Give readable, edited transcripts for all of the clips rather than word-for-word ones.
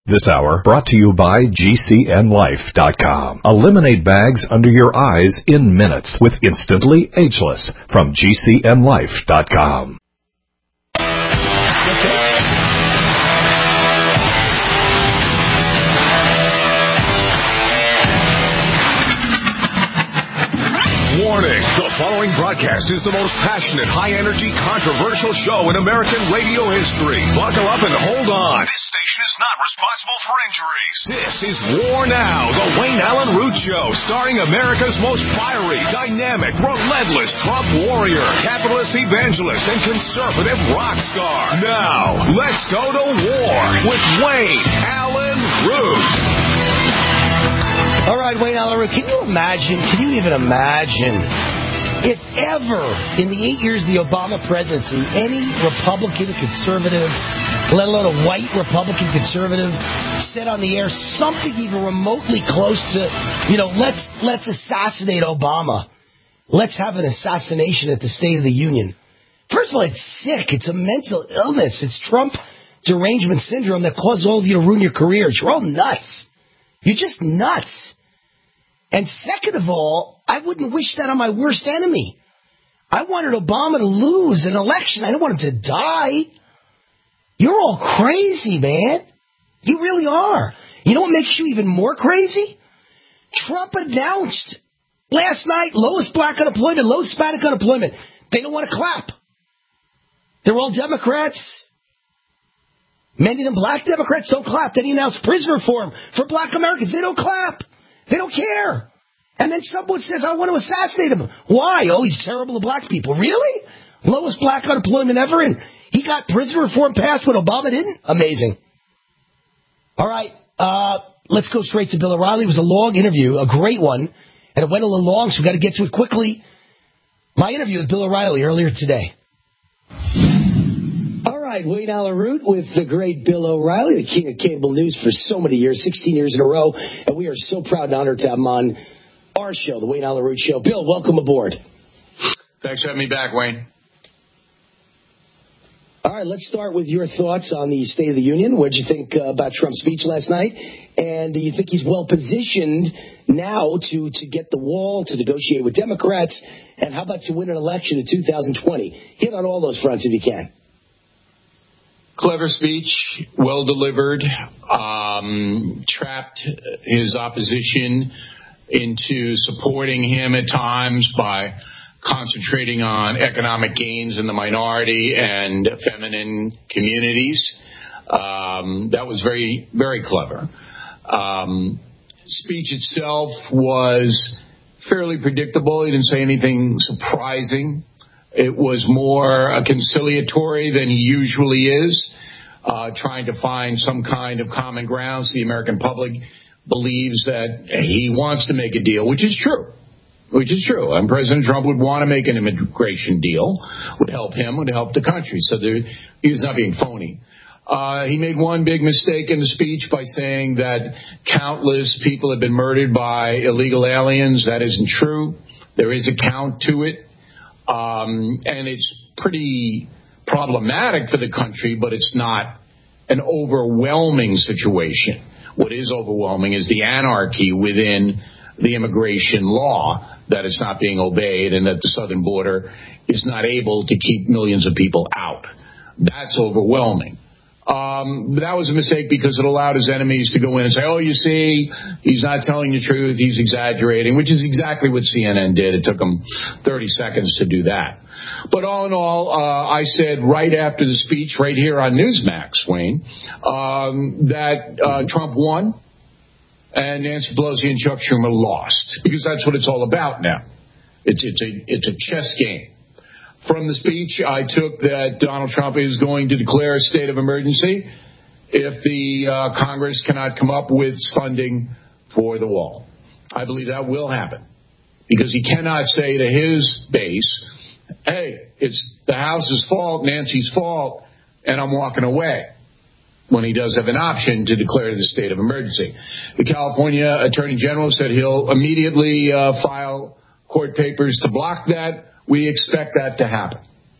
This hour brought to you by GCNLife.com. Eliminate bags under your eyes in minutes with Instantly Ageless from GCNLife.com. Warning, the following broadcast is the most passionate, high-energy, controversial show in American radio history. Buckle up and hold on. This station is not responsible for injuries. This is War Now, the Wayne Allen Root Show, starring America's most fiery, dynamic, relentless Trump warrior, capitalist evangelist, and conservative rock star. Now, let's go to war with Wayne Allen Root. All right, Wayne Allen Root, can you even imagine if ever in the 8 years of the Obama presidency, any Republican conservative, let alone a white Republican conservative, said on the air something even remotely close to, let's assassinate Obama. Let's have an assassination at the State of the Union. First of all, it's sick. It's a mental illness. It's Trump derangement syndrome that caused all of you to ruin your careers. You're all nuts. You're just nuts. And second of all, I wouldn't wish that on my worst enemy. I wanted Obama to lose an election. I didn't want him to die. You're all crazy, man. You really are. You know what makes you even more crazy? Trump announced last night lowest black unemployment, lowest Hispanic unemployment. They don't want to clap. They're all Democrats. Many of them black Democrats don't clap. Then he announced prison reform for black Americans. They don't clap. They don't care. And then someone says, I want to assassinate him. Why? Oh, he's terrible to black people. Really? Lowest black unemployment ever, and he got prison reform passed when Obama didn't? Amazing. All right, let's go straight to Bill O'Reilly. It was a long interview, a great one, and it went a little long, so we've got to get to it quickly. My interview with Bill O'Reilly earlier today. All right, Wayne Allen Root with the great Bill O'Reilly, the king of cable news for so many years, 16 years in a row, and we are so proud and honored to have him on our show, the Wayne Allen Root Show. Bill, welcome aboard. Thanks for having me back, Wayne. All right, let's start with your thoughts on the State of the Union. What did you think about Trump's speech last night? And do you think he's well positioned now to get the wall, to negotiate with Democrats, and how about to win an election in 2020? Hit on all those fronts if you can. Clever speech, well delivered, trapped his opposition into supporting him at times by concentrating on economic gains in the minority and feminine communities. That was very, very clever. Speech itself was fairly predictable. He didn't say anything surprising. It was more conciliatory than he usually is, trying to find some kind of common ground. So the American public believes that he wants to make a deal, which is true. And President Trump would want to make an immigration deal, would help him, would help the country. So he was not being phony. He made one big mistake in the speech by saying that countless people have been murdered by illegal aliens. That isn't true. There is a count to it. And it's pretty problematic for the country, but it's not an overwhelming situation. What is overwhelming is the anarchy within the immigration law, that it's not being obeyed and that the southern border is not able to keep millions of people out. That's overwhelming. That was a mistake because it allowed his enemies to go in and say, oh, you see, he's not telling the truth, he's exaggerating, which is exactly what CNN did. It took them 30 seconds to do that. But all in all, I said right after the speech, right here on Newsmax, Wayne, that Trump won and Nancy Pelosi and Chuck Schumer lost, because that's what it's all about now. It's a chess game. From the speech, I took that Donald Trump is going to declare a state of emergency if the Congress cannot come up with funding for the wall. I believe that will happen, because he cannot say to his base, hey, it's the House's fault, Nancy's fault, and I'm walking away, when he does have an option to declare the state of emergency. The California Attorney General said he'll immediately file court papers to block that. We expect that to happen.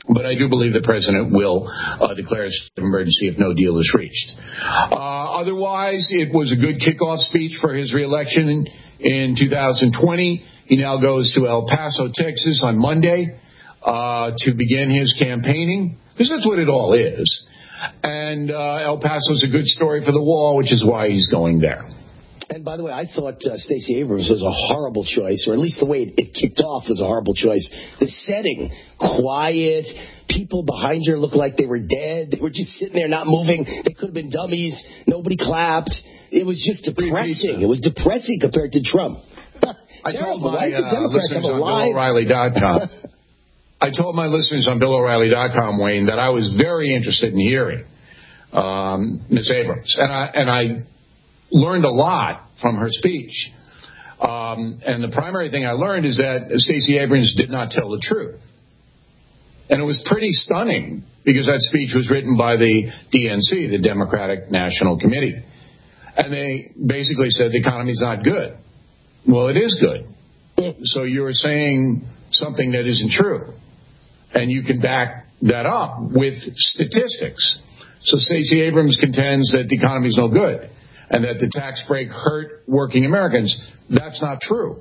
But I do believe the president will declare a state of emergency if no deal is reached. Otherwise, it was a good kickoff speech for his reelection in 2020. He now goes to El Paso, Texas on Monday to begin his campaigning, because that's what it all is. And El Paso is a good story for the wall, which is why he's going there. And by the way, I thought Stacey Abrams was a horrible choice, or at least the way it kicked off was a horrible choice. The setting, quiet, people behind her looked like they were dead. They were just sitting there not moving. They could have been dummies. Nobody clapped. It was just depressing. It was depressing compared to Trump. I told my listeners on BillO'Reilly.com. I told my listeners on BillO'Reilly.com, Wayne, that I was very interested in hearing Ms. Abrams, and I learned a lot from her speech. And the primary thing I learned is that Stacey Abrams did not tell the truth. And it was pretty stunning, because that speech was written by the DNC, the Democratic National Committee. And they basically said the economy's not good. Well, it is good. So you're saying something that isn't true. And you can back that up with statistics. So Stacey Abrams contends that the economy's no good and that the tax break hurt working Americans. That's not true.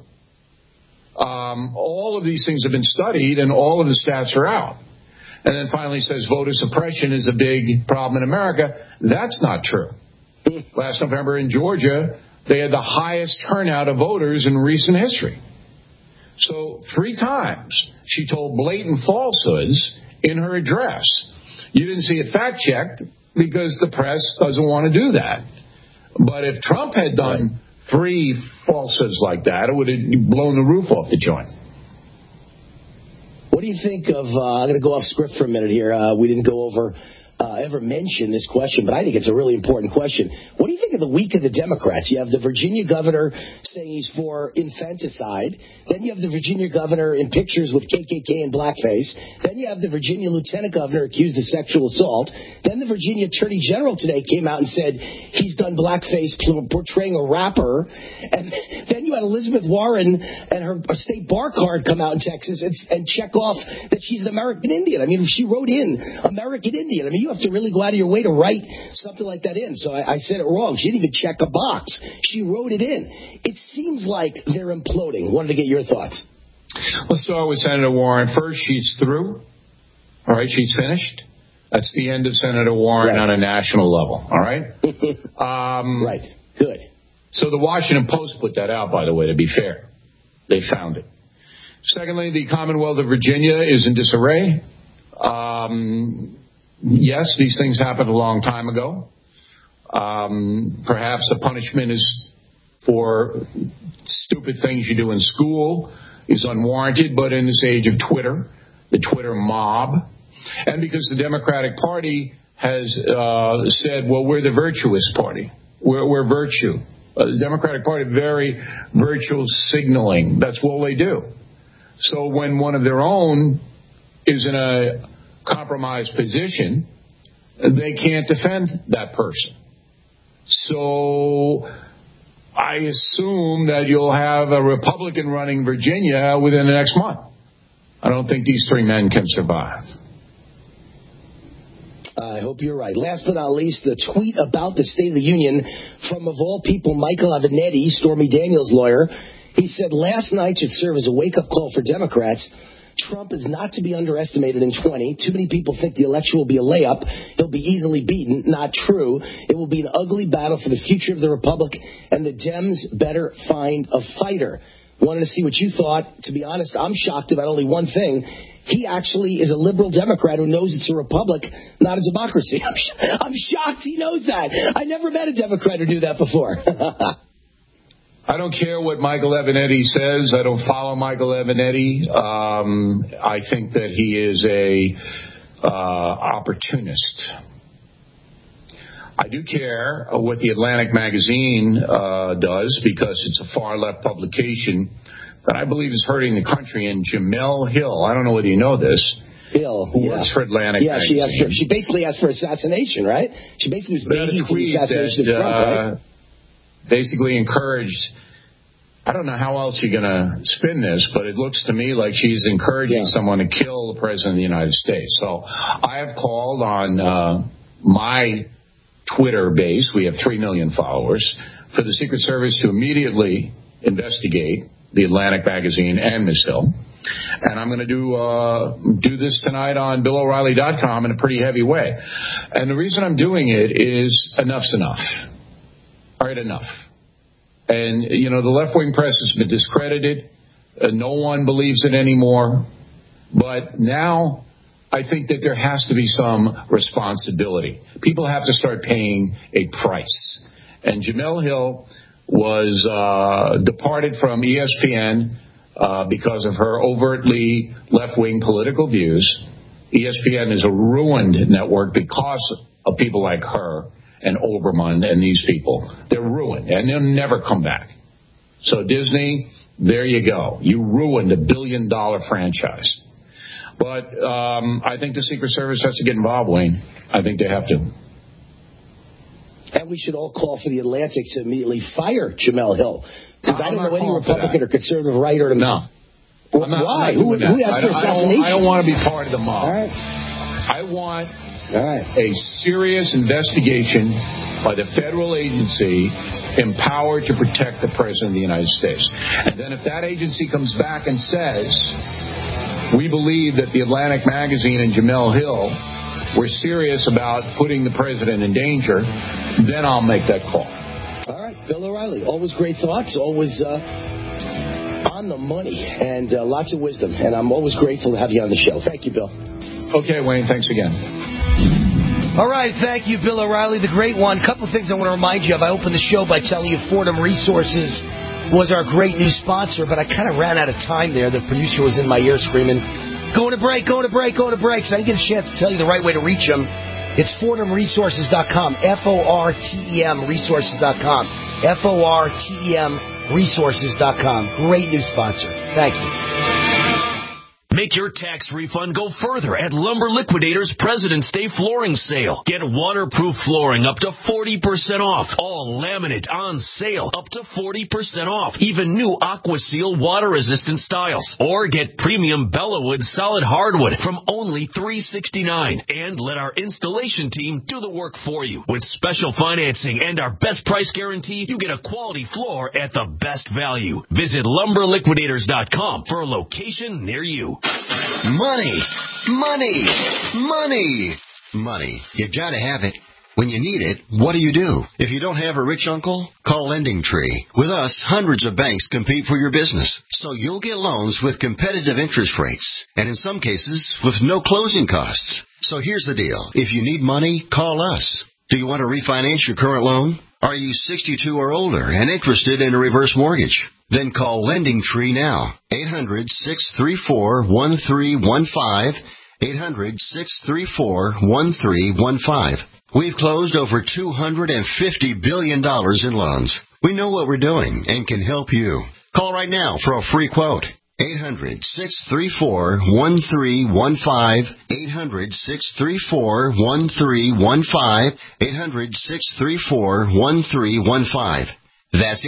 All of these things have been studied, and all of the stats are out. And then finally says voter suppression is a big problem in America. That's not true. Last November in Georgia, they had the highest turnout of voters in recent history. So 3 times she told blatant falsehoods in her address. You didn't see it fact-checked because the press doesn't want to do that. But if Trump had done 3 falsehoods like that, it would have blown the roof off the joint. What do you think of, I'm going to go off script for a minute here. We didn't go over, ever mention this question, but I think it's a really important question. What do you think of the week of the Democrats? You have the Virginia governor saying he's for infanticide. Then you have the Virginia governor in pictures with KKK and blackface. Then you have the Virginia lieutenant governor accused of sexual assault. Then the Virginia attorney general today came out and said he's done blackface portraying a rapper. And then you had Elizabeth Warren and her state bar card come out in Texas and check off that she's an American Indian. I mean, she wrote in American Indian. I mean, you have to really go out of your way to write something like that in. So I said it wrong. She didn't even check a box. She wrote it in. It seems like they're imploding. Wanted to get your thoughts. Let's start with Senator Warren. First, she's through. All right, she's finished. That's the end of Senator Warren on a national level. All right? Right. Good. So the Washington Post put that out, by the way, to be fair. They found it. Secondly, the Commonwealth of Virginia is in disarray. Yes, these things happened a long time ago. Perhaps the punishment is for stupid things you do in school is unwarranted, but in this age of Twitter, the Twitter mob, and because the Democratic Party has said, well, we're the virtuous party. We're virtue. The Democratic Party, very virtual signaling. That's what they do. So when one of their own is in a compromised position, they can't defend that person. So I assume that you'll have a Republican running Virginia within the next month. I don't think these 3 men can survive. I hope you're right. Last but not least, the tweet about the State of the Union from, of all people, Michael Avenatti, Stormy Daniels' lawyer. He said last night should serve as a wake-up call for Democrats. Trump is not to be underestimated in 20. Too many people think the election will be a layup. He'll be easily beaten. Not true. It will be an ugly battle for the future of the Republic, and the Dems better find a fighter. Wanted to see what you thought. To be honest, I'm shocked about only one thing. He actually is a liberal Democrat who knows it's a republic, not a democracy. I'm shocked he knows that. I never met a Democrat who knew that before. I don't care what Michael Avenatti says. I don't follow Michael Avenatti. I think that he is a opportunist. I do care what the Atlantic magazine does, because it's a far-left publication that I believe is hurting the country. And Jamel Hill, I don't know whether you know this, Hill, who works for Atlantic magazine. She basically asked for assassination, right? She basically was begging for the assassination of Trump, right? Basically encouraged I don't know how else you're going to spin this, but it looks to me like she's encouraging someone to kill the President of the United States. So I have called on my Twitter base, we have 3 million followers, for the Secret Service to immediately investigate the Atlantic magazine and Ms. Hill. And I'm going to do this tonight on BillO'Reilly.com in a pretty heavy way. And the reason I'm doing it is enough's enough. All right, enough. And, you know, the left-wing press has been discredited. No one believes it anymore. But now I think that there has to be some responsibility. People have to start paying a price. And Jemele Hill was departed from ESPN because of her overtly left-wing political views. ESPN is a ruined network because of people like her and Olbermann and these people. They're ruined, and they'll never come back. So Disney, there you go. You ruined $1 billion franchise. But I think the Secret Service has to get involved, Wayne. I think they have to. And we should all call for the Atlantic to immediately fire Jemele Hill. Because I don't know any Republican or conservative writer to... No. Well, why? Who asked for assassination? I don't want to be part of the mob. All right. I want a serious investigation by the federal agency empowered to protect the President of the United States. And then if that agency comes back and says, we believe that the Atlantic magazine and Jemele Hill were serious about putting the President in danger, then I'll make that call. All right, Bill O'Reilly. Always great thoughts, always on the money, and lots of wisdom. And I'm always grateful to have you on the show. Thank you, Bill. Okay, Wayne, thanks again. All right, thank you, Bill O'Reilly, the great one. A couple of things I want to remind you of. I opened the show by telling you Fordham Resources was our great new sponsor, but I kind of ran out of time there. The producer was in my ear screaming, going to break, going to break, going to break. So I didn't get a chance to tell you the right way to reach them. It's FordhamResources.com, FORTEM Resources.com, FORTEM Resources.com. Great new sponsor. Thank you. Make your tax refund go further at Lumber Liquidators President's Day Flooring Sale. Get waterproof flooring up to 40% off. All laminate on sale up to 40% off. Even new AquaSeal water-resistant styles. Or get premium Bellawood solid hardwood from only $369. And let our installation team do the work for you. With special financing and our best price guarantee, you get a quality floor at the best value. Visit LumberLiquidators.com for a location near you. Money, money, money, money. You gotta have it. When you need it, what do? If you don't have a rich uncle, call LendingTree. With us, hundreds of banks compete for your business, so you'll get loans with competitive interest rates, and in some cases, with no closing costs. So here's the deal. If you need money, call us. Do you want to refinance your current loan? Are you 62 or older and interested in a reverse mortgage? Then call LendingTree now. 800-634-1315. 800-634-1315. We've closed over $250 billion in loans. We know what we're doing and can help you. Call right now for a free quote. 800-634-1315. 800-634-1315. 800-634-1315. That's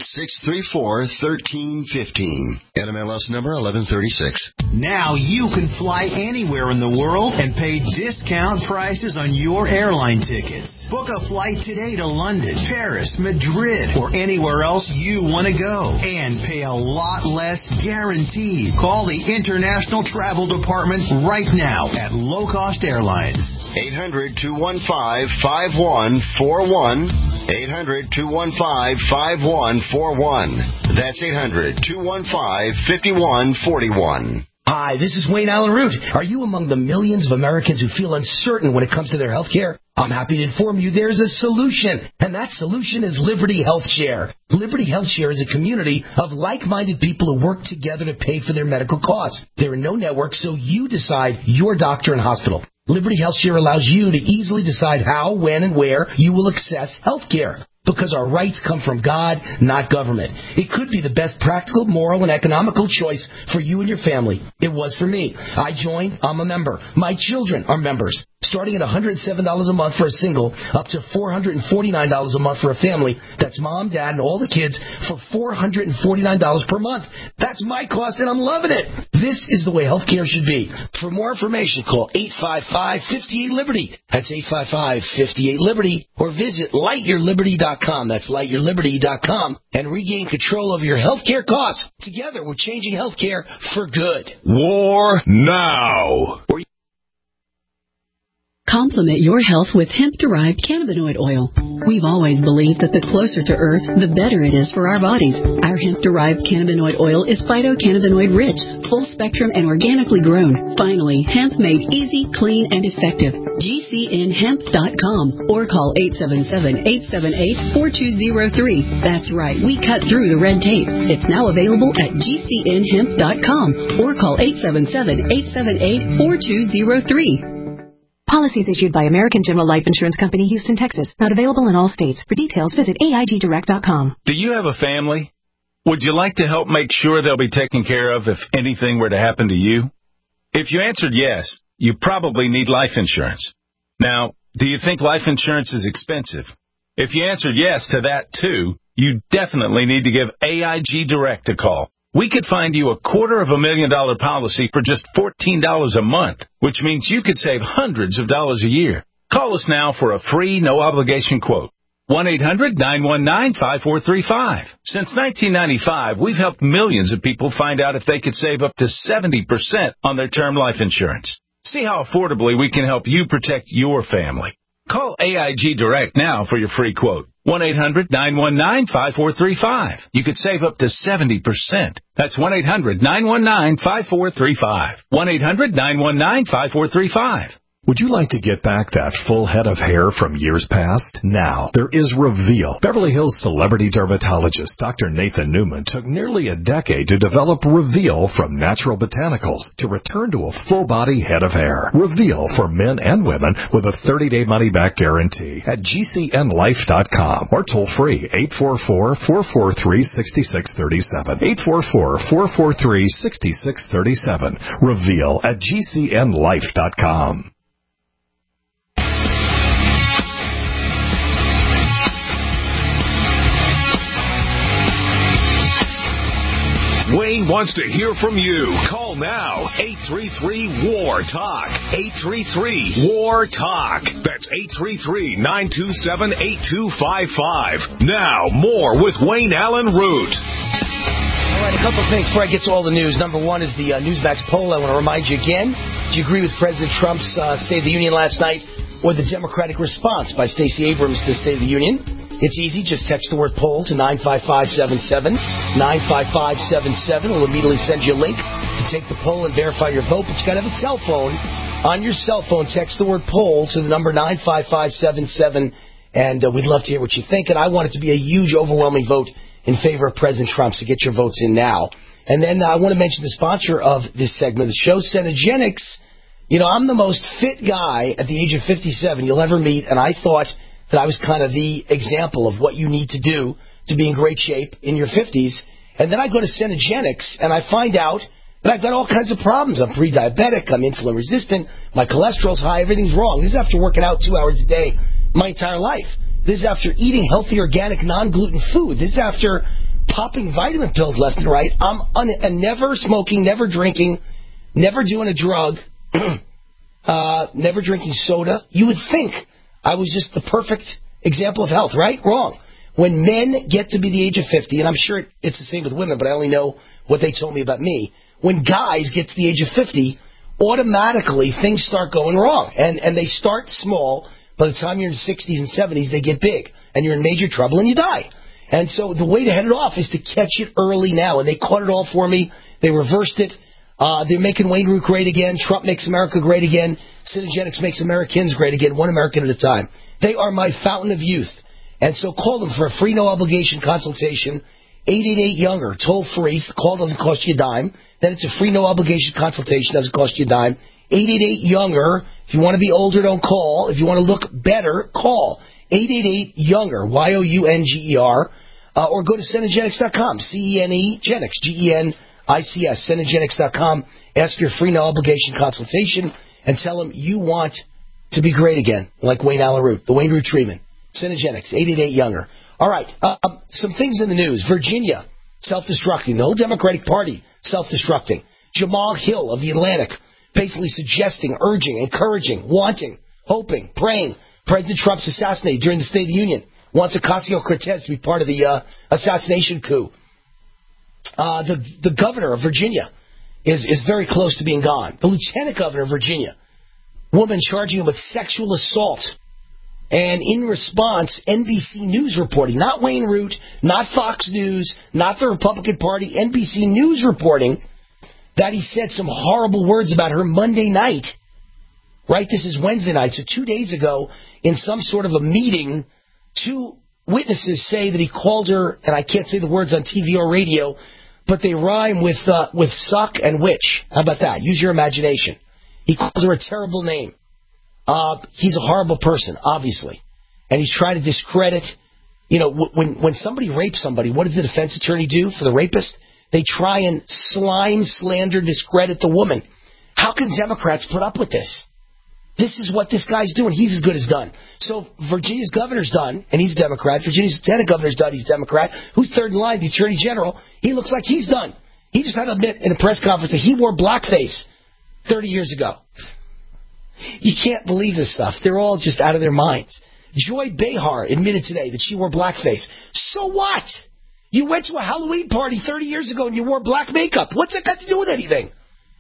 800-634-1315. NMLS number 1136. Now you can fly anywhere in the world and pay discount prices on your airline tickets. Book a flight today to London, Paris, Madrid, or anywhere else you want to go. And pay a lot less guaranteed. Call the International Travel Department right now at Low Cost Airlines. 800-215-5141. 800-215-5141. That's 800-215-5141. Hi, this is Wayne Allen Root. Are you among the millions of Americans who feel uncertain when it comes to their health care? I'm happy to inform you there's a solution, and that solution is Liberty Health Share. Liberty Health Share is a community of like-minded people who work together to pay for their medical costs. There are no networks, so you decide your doctor and hospital. Liberty Health Share allows you to easily decide how, when, and where you will access health care. Because our rights come from God, not government. It could be the best practical, moral, and economical choice for you and your family. It was for me. I joined. I'm a member. My children are members. starting at $107 a month for a single, up to $449 a month for a family. That's mom, dad, and all the kids for $449 per month. That's my cost, and I'm loving it. This is the way healthcare should be. For more information, call 855-58-LIBERTY. That's 855-58-LIBERTY. Or visit lightyourliberty.com. That's lightyourliberty.com. And regain control of your healthcare costs. Together, we're changing healthcare for good. War now. Complement your health with hemp-derived cannabinoid oil. We've always believed that the closer to Earth, the better it is for our bodies. Our hemp-derived cannabinoid oil is phytocannabinoid-rich, full-spectrum, and organically grown. Finally, hemp made easy, clean, and effective. GCNhemp.com or call 877-878-4203. That's right, we cut through the red tape. It's now available at GCNhemp.com or call 877-878-4203. Policies issued by American General Life Insurance Company, Houston, Texas. Not available in all states. For details, visit AIGdirect.com. Do you have a family? Would you like to help make sure they'll be taken care of if anything were to happen to you? If you answered yes, you probably need life insurance. Now, do you think life insurance is expensive? If you answered yes to that, too, you definitely need to give AIG Direct a call. We could find you a $250,000 policy for just $14 a month, which means you could save hundreds of dollars a year. Call us now for a free, no-obligation quote. 1-800-919-5435. Since 1995, we've helped millions of people find out if they could save up to 70% on their term life insurance. See how affordably we can help you protect your family. Call AIG Direct now for your free quote. 1-800-919-5435. You could save up to 70%. That's 1-800-919-5435. 1-800-919-5435. Would you like to get back that full head of hair from years past? Now, there is Reveal. Beverly Hills celebrity dermatologist Dr. Nathan Newman took nearly a decade to develop Reveal from natural botanicals to return to a full-body head of hair. Reveal for men and women with a 30-day money-back guarantee at GCNlife.com or toll free 844-443-6637. 844-443-6637. Reveal at GCNlife.com. Wayne wants to hear from you. Call now. 833-WAR-TALK. 833-WAR-TALK. That's 833-927-8255. Now, more with Wayne Allen Root. All right, a couple of things before I get to all the news. Number one is the Newsmax poll. I want to remind you again. Do you agree with President Trump's State of the Union last night or the Democratic response by Stacey Abrams to the State of the Union? It's easy. Just text the word poll to 95577. 95577 will immediately send you a link to take the poll and verify your vote. But you got to have a cell phone. On your cell phone, text the word poll to the number 95577, and we'd love to hear what you think. And I want it to be a huge, overwhelming vote in favor of President Trump, so get your votes in now. And then I want to mention the sponsor of this segment of the show, Cenegenics. You know, I'm the most fit guy at the age of 57 you'll ever meet, and I thought that I was kind of the example of what you need to do to be in great shape in your 50s. And then I go to Cenegenics, and I find out that I've got all kinds of problems. I'm pre-diabetic, I'm insulin resistant, my cholesterol's high, everything's wrong. This is after working out 2 hours a day my entire life. This is after eating healthy, organic, non-gluten food. This is after popping vitamin pills left and right. I'm never smoking, never drinking, never doing a drug, never drinking soda. You would think I was just the perfect example of health, right? Wrong. When men get to be the age of 50, and I'm sure it's the same with women, but I only know what they told me about me. When guys get to the age of 50, automatically things start going wrong. And they start small. By the time you're in the 60s and 70s, they get big. And you're in major trouble and you die. And so the way to head it off is to catch it early now. And they caught it all for me. They reversed it. They're making Wayne Root great again. Trump makes America great again. Cenegenics makes Americans great again, one American at a time. They are my fountain of youth. And so call them for a free, no-obligation consultation. 888-YOUNGER, toll-free. The call doesn't cost you a dime. Then it's a free, no-obligation consultation. Doesn't cost you a dime. 888-YOUNGER. If you want to be older, don't call. If you want to look better, call. 888-YOUNGER, YOUNGER. Or go to Cenegenics.com, CENE-Genics, GENICS, Cenegenics.com. Ask your free, no-obligation consultation and tell them you want to be great again, like Wayne Allen Root, the Wayne Root treatment. Synergenics, 888 Younger. All right, some things in the news. Virginia, self-destructing. The whole Democratic Party, self-destructing. Jamal Hill of The Atlantic, basically suggesting, urging, encouraging, wanting, hoping, praying. President Trump's assassinated during the State of the Union. Wants Ocasio-Cortez to be part of the assassination coup. The governor of Virginia is very close to being gone. The lieutenant governor of Virginia, woman charging him with sexual assault. And in response, NBC News reporting, not Wayne Root, not Fox News, not the Republican Party, NBC News reporting that he said some horrible words about her Monday night. Right, this is Wednesday night, so 2 days ago, in some sort of a meeting, 2 witnesses say that he called her, and I can't say the words on TV or radio, but they rhyme with suck and witch. How about that? Use your imagination. He calls her a terrible name. He's a horrible person, obviously. And he's trying to discredit, when somebody rapes somebody, what does the defense attorney do for the rapist? They try and slime, slander, discredit the woman. How can Democrats put up with this? This is what this guy's doing. He's as good as done. So Virginia's governor's done, and he's a Democrat. Virginia's lieutenant governor's done, he's a Democrat. Who's third in line? The attorney general. He looks like he's done. He just had to admit in a press conference that he wore blackface 30 years ago. You can't believe this stuff. They're all just out of their minds. Joy Behar admitted today that she wore blackface. So what? You went to a Halloween party 30 years ago and you wore black makeup. What's that got to do with anything?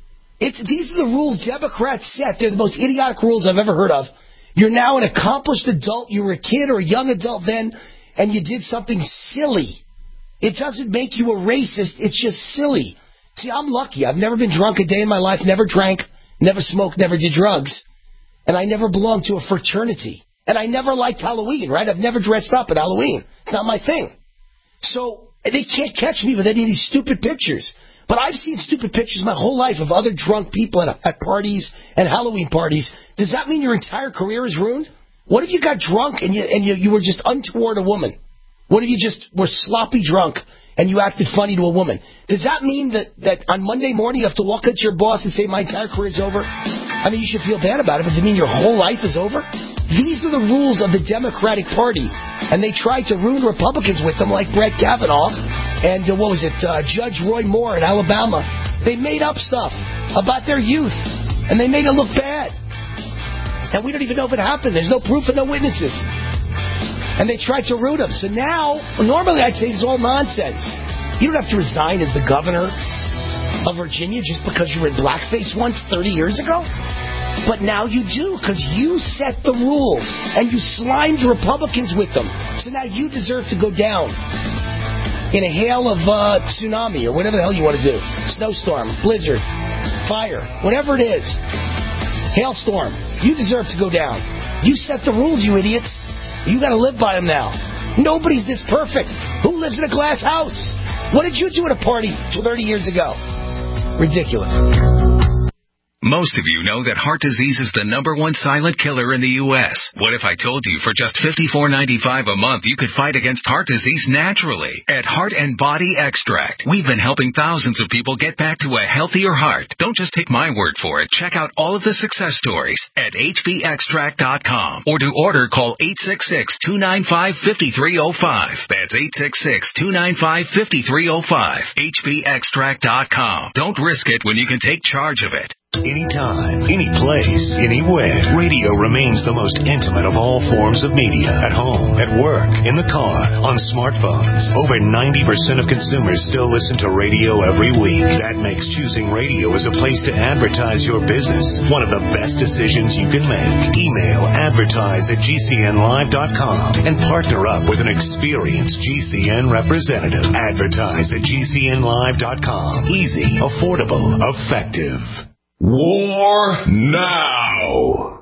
These are the rules Democrats set. They're the most idiotic rules I've ever heard of. You're now an accomplished adult. You were a kid or a young adult then, and you did something silly. It doesn't make you a racist. It's just silly. See, I'm lucky. I've never been drunk a day in my life, never drank, never smoked, never did drugs. And I never belonged to a fraternity. And I never liked Halloween, right? I've never dressed up at Halloween. It's not my thing. So they can't catch me with any of these stupid pictures. But I've seen stupid pictures my whole life of other drunk people at parties and Halloween parties. Does that mean your entire career is ruined? What if you got drunk and you were just untoward a woman? What if you just were sloppy drunk and you acted funny to a woman? Does that mean that on Monday morning you have to walk up to your boss and say, my entire career is over? I mean, you should feel bad about it. Does it mean your whole life is over? These are the rules of the Democratic Party. And they tried to ruin Republicans with them, like Brett Kavanaugh and, Judge Roy Moore in Alabama. They made up stuff about their youth, and they made it look bad. And we don't even know if it happened. There's no proof and no witnesses. And they tried to ruin them. So now, normally I'd say it's all nonsense. You don't have to resign as the governor of Virginia just because you were in blackface once 30 years ago. But now you do, because you set the rules, and you slimed Republicans with them. So now you deserve to go down in a hail of tsunami, or whatever the hell you want to do. Snowstorm, blizzard, fire, whatever it is. Hailstorm. You deserve to go down. You set the rules, you idiots. You got to live by them now. Nobody's this perfect. Who lives in a glass house? What did you do at a party 30 years ago? Ridiculous. Most of you know that heart disease is the #1 silent killer in the U.S. What if I told you for just $54.95 a month you could fight against heart disease naturally? At Heart and Body Extract, we've been helping thousands of people get back to a healthier heart. Don't just take my word for it. Check out all of the success stories at hbextract.com. Or to order, call 866-295-5305. That's 866-295-5305. hbextract.com. Don't risk it when you can take charge of it. Anytime, any place, anywhere. Radio remains the most intimate of all forms of media. At home, at work, in the car, on smartphones. Over 90% of consumers still listen to radio every week. That makes choosing radio as a place to advertise your business one of the best decisions you can make. Email advertise@gcnlive.com and partner up with an experienced GCN representative. Advertise@gcnlive.com. Easy, affordable, effective. War now.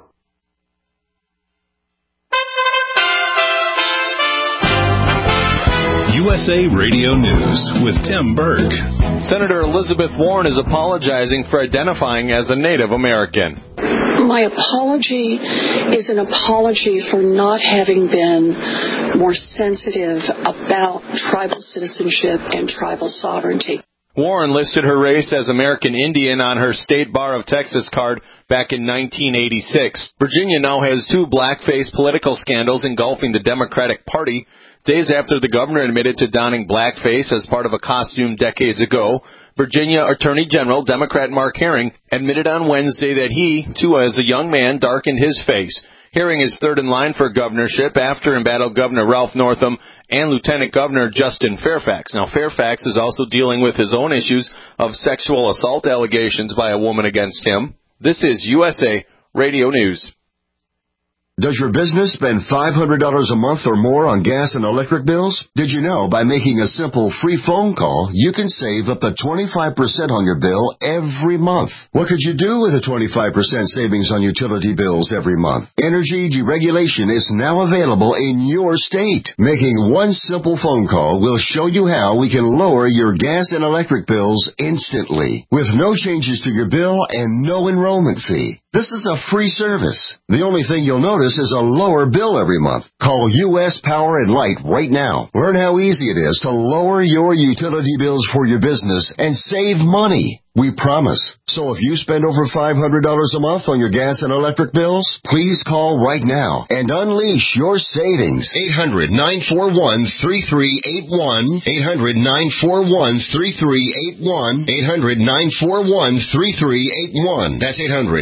USA Radio News with Tim Berg. Senator Elizabeth Warren is apologizing for identifying as a Native American. My apology is an apology for not having been more sensitive about tribal citizenship and tribal sovereignty. Warren listed her race as American Indian on her State Bar of Texas card back in 1986. Virginia now has 2 blackface political scandals engulfing the Democratic Party. Days after the governor admitted to donning blackface as part of a costume decades ago, Virginia Attorney General Democrat Mark Herring admitted on Wednesday that he, too, as a young man, darkened his face. Herring is third in line for governorship after embattled Governor Ralph Northam and Lieutenant Governor Justin Fairfax. Now, Fairfax is also dealing with his own issues of sexual assault allegations by a woman against him. This is USA Radio News. Does your business spend $500 a month or more on gas and electric bills? Did you know by making a simple free phone call, you can save up to 25% on your bill every month? What could you do with a 25% savings on utility bills every month? Energy deregulation is now available in your state. Making one simple phone call will show you how we can lower your gas and electric bills instantly, with no changes to your bill and no enrollment fee. This is a free service. The only thing you'll notice is a lower bill every month. Call U.S. Power and Light right now. Learn how easy it is to lower your utility bills for your business and save money. We promise. So if you spend over $500 a month on your gas and electric bills, please call right now and unleash your savings. 800-941-3381. 800-941-3381. 800-941-3381. That's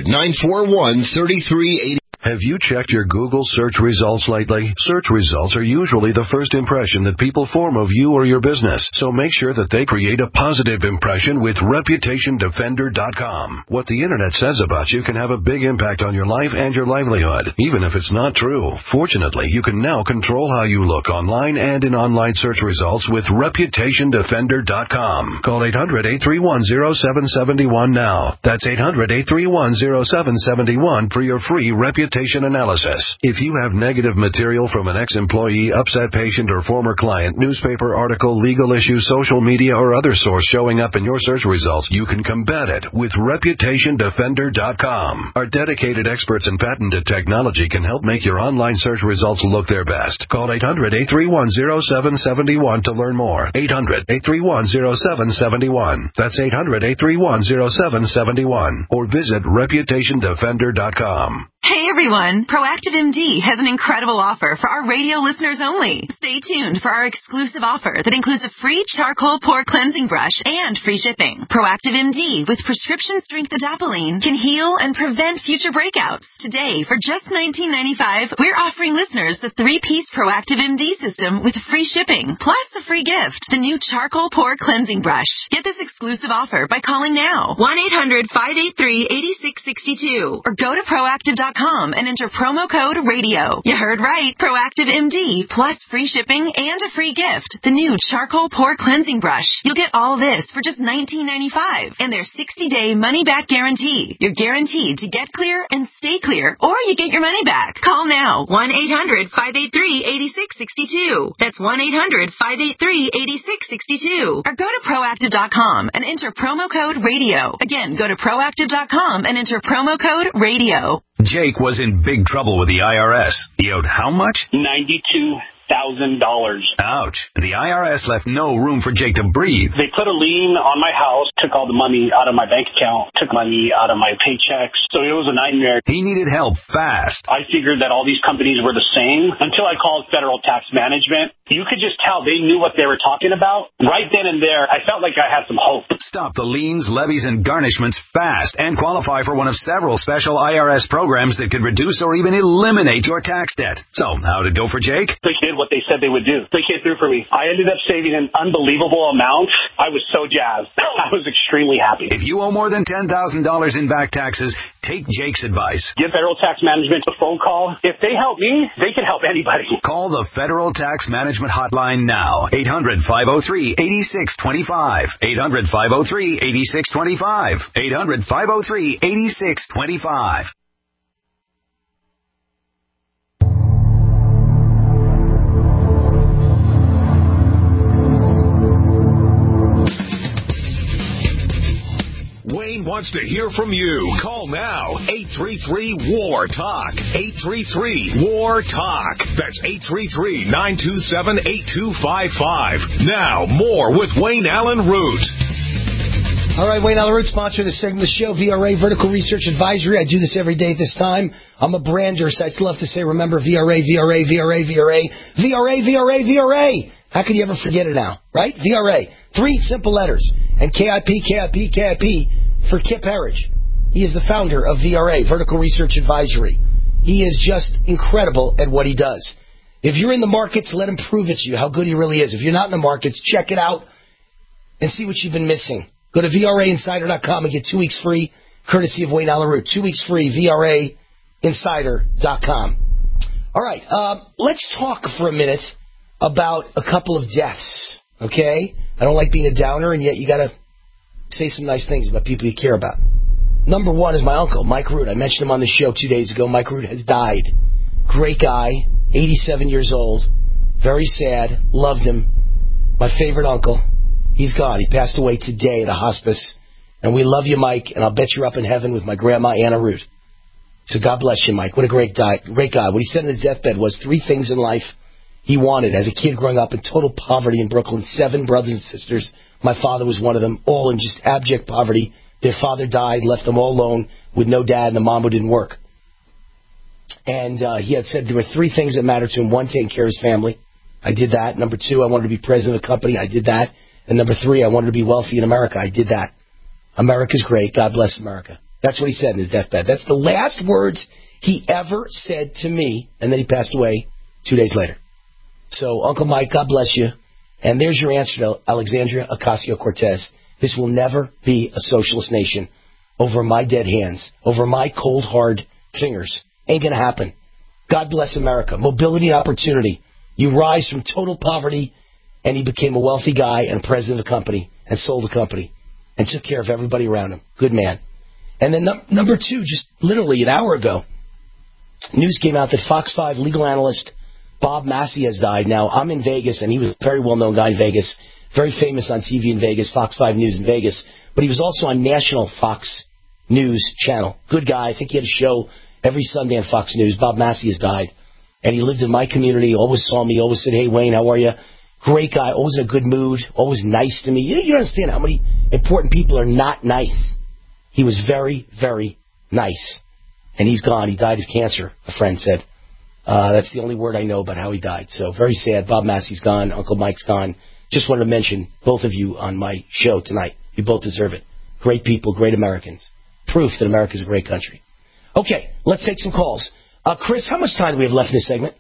800-941-3381. Have you checked your Google search results lately? Search results are usually the first impression that people form of you or your business, so make sure that they create a positive impression with ReputationDefender.com. What the Internet says about you can have a big impact on your life and your livelihood, even if it's not true. Fortunately, you can now control how you look online and in online search results with ReputationDefender.com. Call 800-831-0771 now. That's 800-831-0771 for your free reputation analysis. If you have negative material from an ex-employee, upset patient, or former client, newspaper article, legal issue, social media, or other source showing up in your search results, you can combat it with ReputationDefender.com. Our dedicated experts in patented technology can help make your online search results look their best. Call 800-831-0771 to learn more. 800-831-0771. That's 800-831-0771. Or visit ReputationDefender.com. Hey everyone, Proactive MD has an incredible offer for our radio listeners only. Stay tuned for our exclusive offer that includes a free charcoal pore cleansing brush and free shipping. Proactive MD with prescription strength adapalene can heal and prevent future breakouts. Today, for just $19.95, we're offering listeners the 3-piece Proactive MD system with free shipping, plus a free gift, the new charcoal pore cleansing brush. Get this exclusive offer by calling now, 1-800-583-8662, or go to Proactive.com and enter promo code RADIO. You heard right. Proactive MD plus free shipping and a free gift. The new charcoal pore cleansing brush. You'll get all this for just $19.95 and their 60-day money-back guarantee. You're guaranteed to get clear and stay clear, or you get your money back. Call now. 1-800-583-8662. That's 1-800-583-8662. Or go to Proactive.com and enter promo code RADIO. Again, go to Proactive.com and enter promo code RADIO. Jake was in big trouble with the IRS. He owed how much? $92,000. Ouch. The IRS left no room for Jake to breathe. They put a lien on my house, took all the money out of my bank account, took money out of my paychecks. So it was a nightmare. He needed help fast. I figured that all these companies were the same until I called Federal Tax Management. You could just tell they knew what they were talking about. Right then and there, I felt like I had some hope. Stop the liens, levies, and garnishments fast and qualify for one of several special IRS programs that could reduce or even eliminate your tax debt. So, how'd it go for Jake? They did what they said they would do. They came through for me. I ended up saving an unbelievable amount. I was so jazzed. I was extremely happy. If you owe more than $10,000 in back taxes, take Jake's advice. Give Federal Tax Management a phone call. If they help me, they can help anybody. Call the Federal Tax Management hotline now. 800-503-8625. 800-503-8625. 800-503-8625. Wayne wants to hear from you. Call now. 833-WAR-TALK. 833-WAR-TALK. That's 833-927-8255. Now, more with Wayne Allen Root. All right, Wayne Allyn Root, sponsor of this segment of the show, VRA, Vertical Research Advisory. I do this every day at this time. I'm a brander, so I still have to say, remember, VRA, VRA, VRA, VRA, VRA, VRA, VRA. How can you ever forget it now, right? VRA. 3 simple letters. And KIP, KIP, KIP for Kip Herridge. He is the founder of VRA, Vertical Research Advisory. He is just incredible at what he does. If you're in the markets, let him prove it to you how good he really is. If you're not in the markets, check it out and see what you've been missing. Go to VRAinsider.com and get 2 weeks free, courtesy of Wayne Allyn Root. 2 weeks free, VRAinsider.com. All right, let's talk for a minute about a couple of deaths, okay? I don't like being a downer, and yet you got to say some nice things about people you care about. Number one is my uncle, Mike Root. I mentioned him on the show 2 days ago. Mike Root has died. Great guy, 87 years old, very sad, loved him. My favorite uncle. He's gone. He passed away today at a hospice. And we love you, Mike, and I'll bet you're up in heaven with my grandma, Anna Root. So God bless you, Mike. What a great guy. What he said in his deathbed was 3 things in life he wanted as a kid growing up in total poverty in Brooklyn. 7 brothers and sisters. My father was one of them, all in just abject poverty. Their father died, left them all alone with no dad and a mom who didn't work. And he had said there were 3 things that mattered to him. 1, taking care of his family. I did that. Number 2, I wanted to be president of the company. I did that. And number 3, I wanted to be wealthy in America. I did that. America's great. God bless America. That's what he said in his deathbed. That's the last words he ever said to me, and then he passed away 2 days later. So, Uncle Mike, God bless you. And there's your answer to Alexandria Ocasio-Cortez. This will never be a socialist nation over my dead hands, over my cold, hard fingers. Ain't going to happen. God bless America. Mobility and opportunity. You rise from total poverty, and he became a wealthy guy and president of the company and sold the company and took care of everybody around him. Good man. And then number 2, just literally an hour ago, news came out that Fox 5 legal analyst Bob Massey has died. Now, I'm in Vegas, and he was a very well-known guy in Vegas, very famous on TV in Vegas, Fox 5 News in Vegas, but he was also on national Fox News channel. Good guy. I think he had a show every Sunday on Fox News. Bob Massey has died, and he lived in my community, always saw me, always said, hey, Wayne, how are you? Great guy, always in a good mood, always nice to me. You don't understand how many important people are not nice. He was very, very nice. And he's gone. He died of cancer, a friend said. That's the only word I know about how he died. So very sad. Bob Massey's gone. Uncle Mike's gone. Just wanted to mention both of you on my show tonight. You both deserve it. Great people, great Americans. Proof that America's a great country. Okay, let's take some calls. Chris, how much time do we have left in this segment?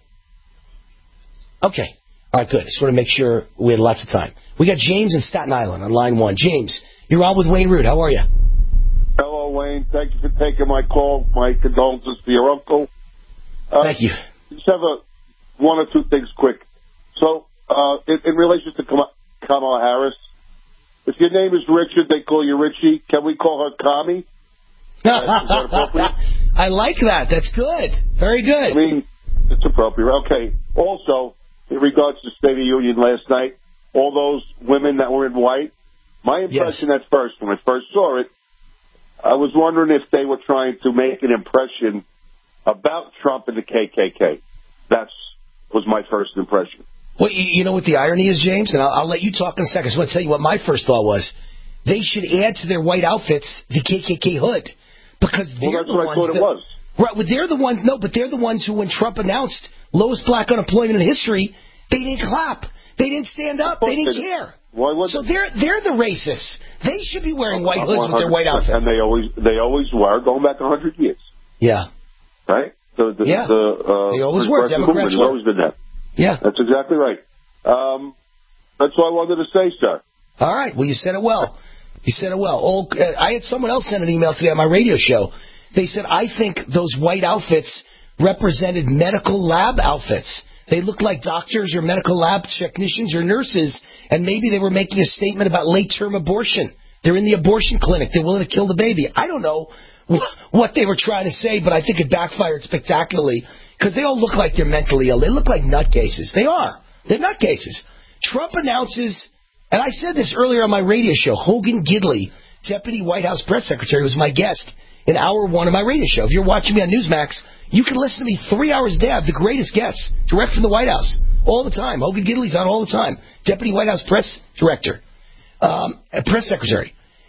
Okay. All right, good. I just want to make sure we had lots of time. We got James in Staten Island on line 1. James, you're on with Wayne Root. How are you? Hello, Wayne. Thank you for taking my call. My condolences to your uncle. Thank you. Just have 1 or 2 things quick. So, in relation to Kamala Harris, if your name is Richard, they call you Richie. Can we call her Kami? Is that appropriate? I like that. That's good. Very good. I mean, it's appropriate. Okay. Also, in regards to the State of the Union last night, all those women that were in white, my impression at first, when I first saw it, I was wondering if they were trying to make an impression about Trump and the KKK. That was my first impression. Well, you know what the irony is, James? And I'll let you talk in a second. So I'll tell you what my first thought was. They should add to their white outfits the KKK hood. Because they're the ones I thought it was. Right, well, they're the ones, no, but they're the ones who, when Trump announced lowest black unemployment in history, they didn't clap. They didn't stand up. They didn't care. So they're the racists. They should be wearing white hoods with their white outfits. And they always were, going back 100 years. Yeah. Right? They always were. Democrats were. Always been that. Yeah. That's exactly right. That's all I wanted to say, sir. All right. Well, you said it well. You said it well. I had someone else send an email today on my radio show. They said, I think those white outfits represented medical lab outfits. They looked like doctors or medical lab technicians or nurses, and maybe they were making a statement about late-term abortion. They're in the abortion clinic. They're willing to kill the baby. I don't know what they were trying to say, but I think it backfired spectacularly because they all look like they're mentally ill. They look like nutcases. They are. They're nutcases. Trump announces, and I said this earlier on my radio show, Hogan Gidley, Deputy White House Press Secretary, was my guest in hour 1 of my radio show. If you're watching me on Newsmax, you can listen to me 3 hours a day. I have the greatest guests, direct from the White House, all the time. Hogan Gidley's on all the time. Deputy White House Press Director, Press Secretary.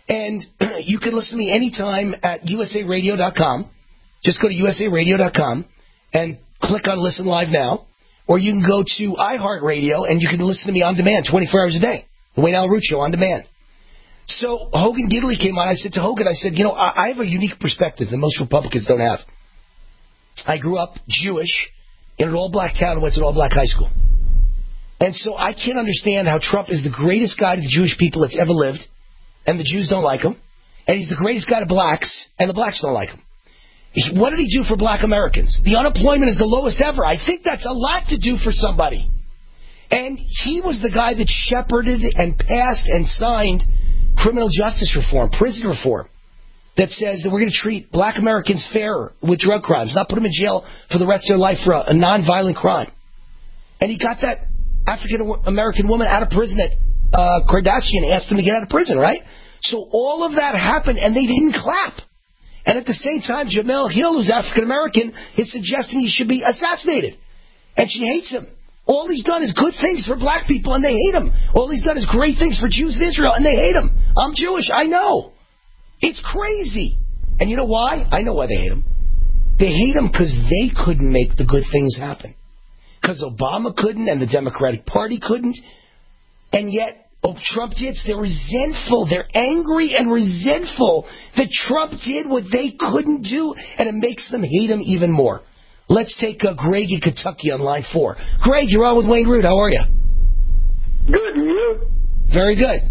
And you can listen to me anytime at usaradio.com. Just go to usaradio.com and click on Listen Live Now. Or you can go to iHeartRadio and you can listen to me on demand 24 hours a day. The Wayne Allyn Root Show on demand. So Hogan Gidley came on. I said to Hogan, I have a unique perspective that most Republicans don't have. I grew up Jewish in an all-black town and went to an all-black high school. And so I can't understand how Trump is the greatest guy to the Jewish people that's ever lived, and the Jews don't like him. And he's the greatest guy to blacks, and the blacks don't like him. What did he do for black Americans? The unemployment is the lowest ever. I think that's a lot to do for somebody. And he was the guy that shepherded and passed and signed criminal justice reform, prison reform, that says that we're going to treat black Americans fairer with drug crimes, not put them in jail for the rest of their life for a nonviolent crime. And he got that African-American woman out of prison that Kardashian asked him to get out of prison, right? So all of that happened, and they didn't clap. And at the same time, Jamel Hill, who's African-American, is suggesting he should be assassinated. And she hates him. All he's done is good things for black people, and they hate him. All he's done is great things for Jews in Israel, and they hate him. I'm Jewish, I know. It's crazy. And you know why? I know why they hate him. They hate him because they couldn't make the good things happen. Because Obama couldn't, and the Democratic Party couldn't. And yet, Trump did. They're resentful. They're angry and resentful that Trump did what they couldn't do, and it makes them hate him even more. Let's take Greg in Kentucky on line 4. Greg, you're on with Wayne Root. How are you? Good, and you? Very good.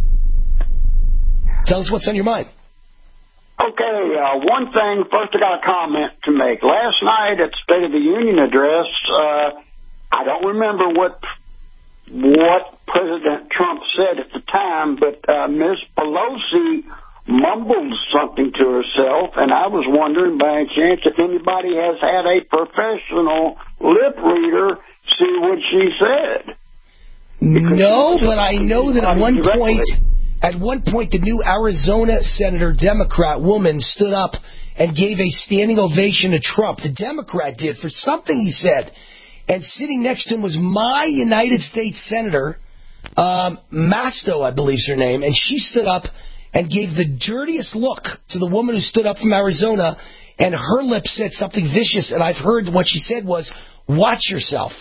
Tell us what's on your mind. Okay, one thing, first I got a comment to make. Last night at State of the Union address, I don't remember what President Trump said at the time, but Ms. Pelosi mumbled something to herself, and I was wondering by any chance if anybody has had a professional lip reader see what she said. No, but I know that at one point, the new Arizona Senator Democrat woman stood up and gave a standing ovation to Trump. The Democrat did for something he said. And sitting next to him was my United States Senator, Masto, I believe is her name, and she stood up and gave the dirtiest look to the woman who stood up from Arizona, and her lips said something vicious, and I've heard what she said was, "Watch yourself."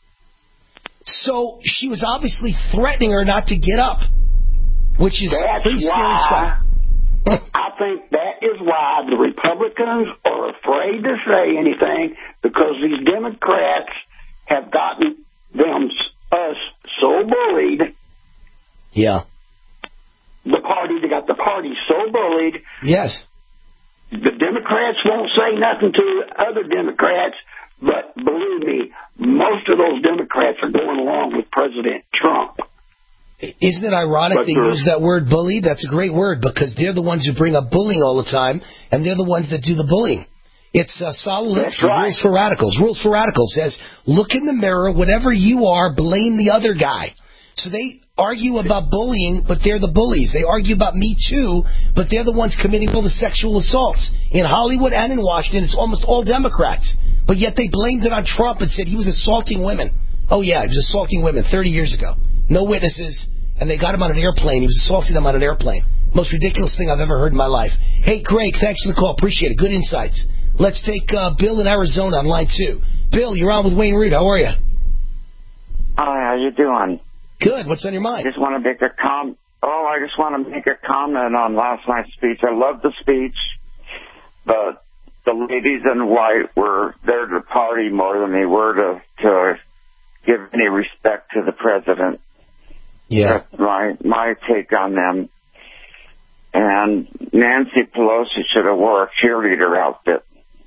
So she was obviously threatening her not to get up, which is pretty scary stuff. I think that is why the Republicans are afraid to say anything, because these Democrats have gotten us so bullied. Yeah. They got the party so bullied. Yes. The Democrats won't say nothing to other Democrats, but believe me, most of those Democrats are going along with President Trump. Isn't it ironic they use that word bully? That's a great word, because they're the ones who bring up bullying all the time, and they're the ones that do the bullying. It's Saul Alinsky, right. Rules for Radicals. Rules for Radicals says, look in the mirror, whatever you are, blame the other guy. So they argue about bullying, but they're the bullies. They argue about Me Too, but they're the ones committing all the sexual assaults. In Hollywood and in Washington, it's almost all Democrats. But yet they blamed it on Trump and said he was assaulting women. Oh, yeah, he was assaulting women 30 years ago. No witnesses, and they got him on an airplane. He was assaulting them on an airplane. Most ridiculous thing I've ever heard in my life. Hey, Greg, thanks for the call. Appreciate it. Good insights. Let's take Bill in Arizona on line 2. Bill, you're on with Wayne Root. How are you? Hi, how you doing? Good. What's on your mind? I just want to make a comment on last night's speech. I loved the speech, but the ladies in white were there to party more than they were to give any respect to the president. Yeah. That's my take on them. And Nancy Pelosi should have wore a cheerleader outfit.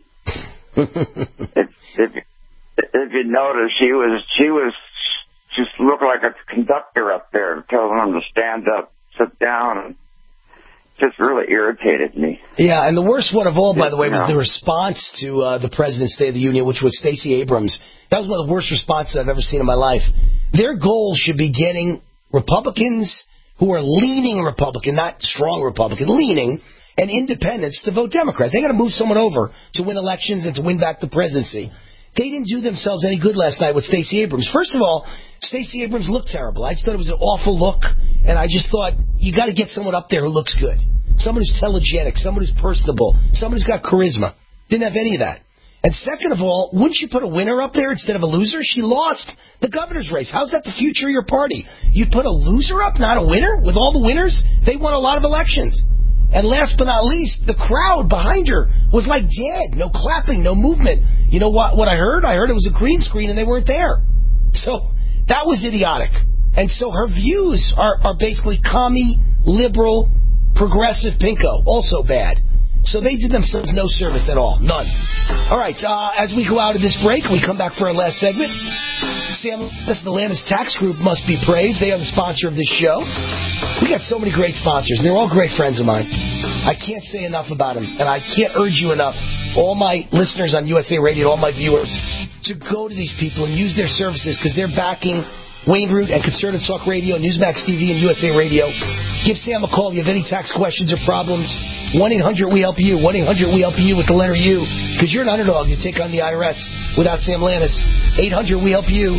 if you notice, she was just looked like a conductor up there, telling them to stand up, sit down, and just really irritated me. Yeah, and the worst one of all, by the way, was the response to the President's State of the Union, which was Stacey Abrams. That was one of the worst responses I've ever seen in my life. Their goal should be getting Republicans who are leaning Republican, not strong Republican, leaning, and independents to vote Democrat. They got to move someone over to win elections and to win back the presidency. They didn't do themselves any good last night with Stacey Abrams. First of all, Stacey Abrams looked terrible. I just thought it was an awful look, and I just thought, you got to get someone up there who looks good. Someone who's telegenic, someone who's personable, someone who's got charisma. Didn't have any of that. And second of all, wouldn't you put a winner up there instead of a loser? She lost the governor's race. How's that the future of your party? You put a loser up, not a winner? With all the winners, they won a lot of elections. And last but not least, the crowd behind her was like dead. No clapping, no movement. You know what I heard? I heard it was a green screen and they weren't there. So that was idiotic. And so her views are basically commie, liberal, progressive pinko. Also bad. So they did themselves no service at all. None. All right, as we go out of this break, we come back for our last segment. Sam, the Landis Tax Group must be praised. They are the sponsor of this show. We got so many great sponsors, and they're all great friends of mine. I can't say enough about them, and I can't urge you enough, all my listeners on USA Radio, all my viewers, to go to these people and use their services because they're backing Wayne Root and Conservative Talk Radio, Newsmax TV, and USA Radio. Give Sam a call if you have any tax questions or problems. 1-800-WE-HELP-YOU. 1-800-WE-HELP-YOU with the letter U. Because you're an underdog. You take on the IRS without Sam Landis. 800-WE-HELP-YOU.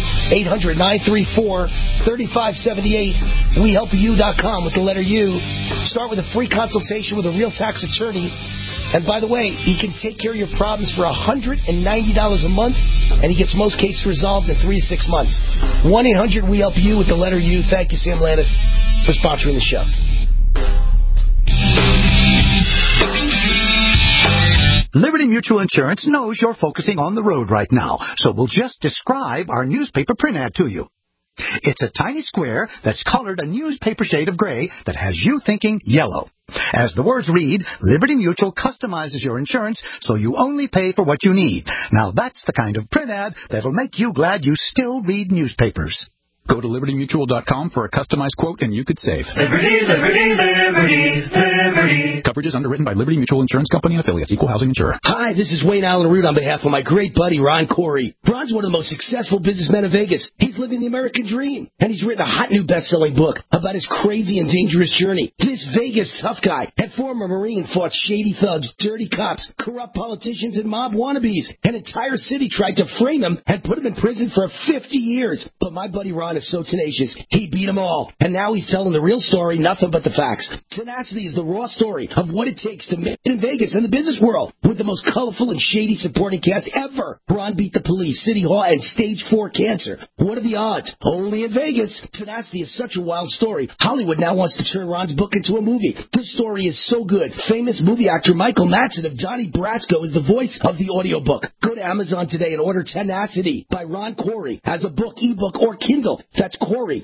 800-934-3578. WeHelpYou.com with the letter U. Start with a free consultation with a real tax attorney. And by the way, he can take care of your problems for $190 a month, and he gets most cases resolved in 3 to 6 months. 1-800-WE-HELP-YOU with the letter U. Thank you, Sam Landis, for sponsoring the show. Liberty Mutual Insurance knows you're focusing on the road right now, so we'll just describe our newspaper print ad to you. It's a tiny square that's colored a newspaper shade of gray that has you thinking yellow. As the words read, Liberty Mutual customizes your insurance so you only pay for what you need. Now that's the kind of print ad that'll make you glad you still read newspapers. Go to LibertyMutual.com for a customized quote and you could save. Liberty, liberty, liberty, liberty. Coverage is underwritten by Liberty Mutual Insurance Company and affiliates. Equal housing insurer. Hi, this is Wayne Allen Root on behalf of my great buddy, Ron Corey. Ron's one of the most successful businessmen in Vegas. He's living the American dream. And he's written a hot new best-selling book about his crazy and dangerous journey. This Vegas tough guy had former Marine fought shady thugs, dirty cops, corrupt politicians, and mob wannabes. An entire city tried to frame him and put him in prison for 50 years. But my buddy Ron is so tenacious, he beat them all. And now he's telling the real story, nothing but the facts. Tenacity is the raw story of what it takes to make it in Vegas and the business world with the most colorful and shady supporting cast ever. Ron beat the police, City Hall, and stage 4 cancer. What are the odds? Only in Vegas. Tenacity is such a wild story. Hollywood now wants to turn Ron's book into a movie. This story is so good. Famous movie actor Michael Madsen of Donnie Brasco is the voice of the audiobook. Go to Amazon today and order Tenacity by Ron Corey as a book, ebook, or Kindle. That's Corey,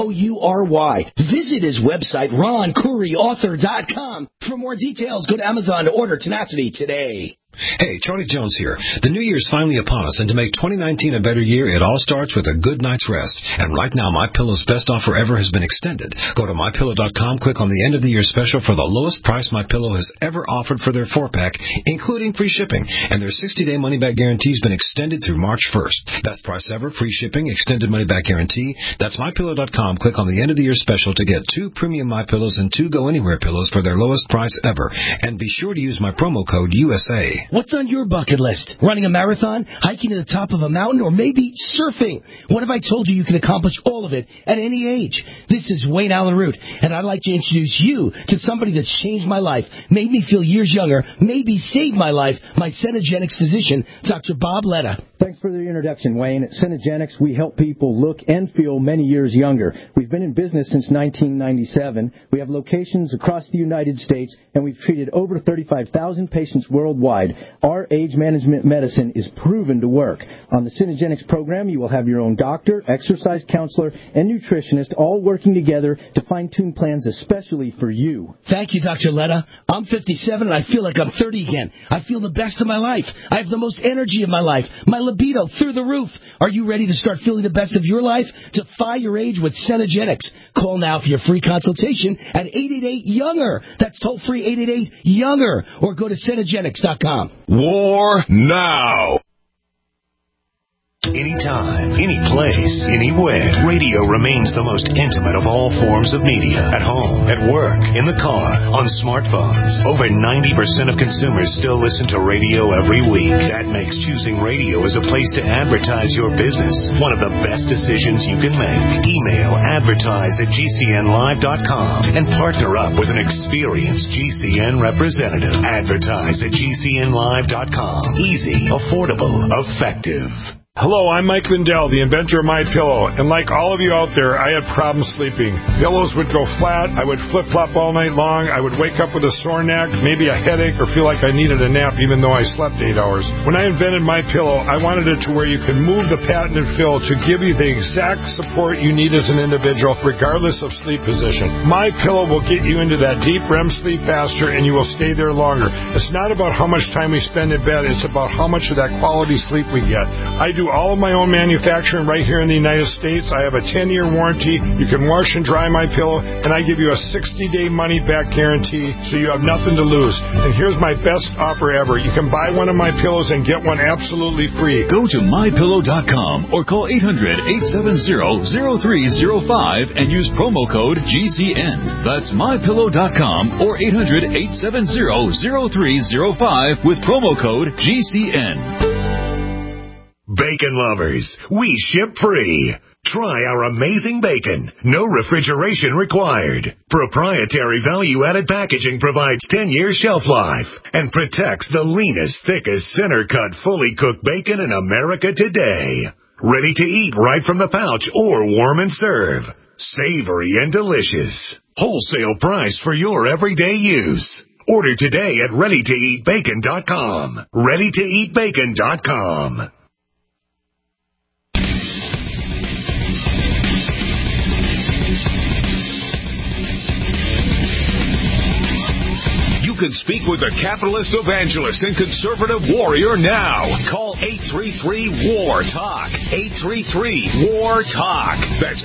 C-O-U-R-Y. Visit his website, RonCoreyAuthor.com. For more details, go to Amazon to order Tenacity today. Hey, Charlie Jones here. The new year's finally upon us, and to make 2019 a better year, it all starts with a good night's rest. And right now, MyPillow's best offer ever has been extended. Go to MyPillow.com, click on the end of the year special for the lowest price MyPillow has ever offered for their 4-pack, including free shipping. And their 60-day money-back guarantee has been extended through March 1st. Best price ever, free shipping, extended money-back guarantee. That's MyPillow.com. Click on the end of the year special to get 2 premium MyPillows and 2 Go Anywhere pillows for their lowest price ever. And be sure to use my promo code USA. What's on your bucket list? Running a marathon, hiking to the top of a mountain, or maybe surfing? What if I told you you can accomplish all of it at any age? This is Wayne Allen Root, and I'd like to introduce you to somebody that's changed my life, made me feel years younger, maybe saved my life, my Cenegenics physician, Dr. Bob Letta. Thanks for the introduction, Wayne. At Cenegenics, we help people look and feel many years younger. We've been in business since 1997. We have locations across the United States, and we've treated over 35,000 patients worldwide. Our age management medicine is proven to work. On the Cenegenics program, you will have your own doctor, exercise counselor, and nutritionist all working together to fine-tune plans especially for you. Thank you, Dr. Letta. I'm 57 and I feel like I'm 30 again. I feel the best of my life. I have the most energy of my life. My libido through the roof. Are you ready to start feeling the best of your life? Defy your age with Cenegenics. Call now for your free consultation at 888-YOUNGER. That's toll-free 888-YOUNGER. Or go to Cenegenics.com. War now. anytime, any place, anywhere. Radio remains the most intimate of all forms of media. At home, at work, in the car, on smartphones. Over 90% of consumers still listen to radio every week. That makes choosing radio as a place to advertise your business one of the best decisions you can make. Email advertise@gcnlive.com and partner up with an experienced GCN representative. Advertise@gcnlive.com. Easy, affordable, effective. Hello, I'm Mike Lindell, the inventor of MyPillow, and like all of you out there, I had problems sleeping. Pillows would go flat, I would flip-flop all night long, I would wake up with a sore neck, maybe a headache, or feel like I needed a nap even though I slept 8 hours. When I invented MyPillow, I wanted it to where you can move the patented fill to give you the exact support you need as an individual, regardless of sleep position. MyPillow will get you into that deep REM sleep faster, and you will stay there longer. It's not about how much time we spend in bed, it's about how much of that quality sleep we get. I do all of my own manufacturing right here in the United States. I have a 10-year warranty. You can wash and dry my pillow, and I give you a 60-day money-back guarantee, so you have nothing to lose. And here's my best offer ever. You can buy one of my pillows and get one absolutely free. Go to MyPillow.com or call 800-870-0305 and use promo code GCN. That's MyPillow.com or 800-870-0305 with promo code GCN. Bacon lovers, we ship free. Try our amazing bacon. No refrigeration required. Proprietary value-added packaging provides 10 years shelf life and protects the leanest, thickest, center-cut, fully cooked bacon in America today. Ready to eat right from the pouch or warm and serve. Savory and delicious. Wholesale price for your everyday use. Order today at ReadyToEatBacon.com. ReadyToEatBacon.com. You can speak with a capitalist evangelist and conservative warrior now. Call 833-WAR-TALK. 833-WAR-TALK. That's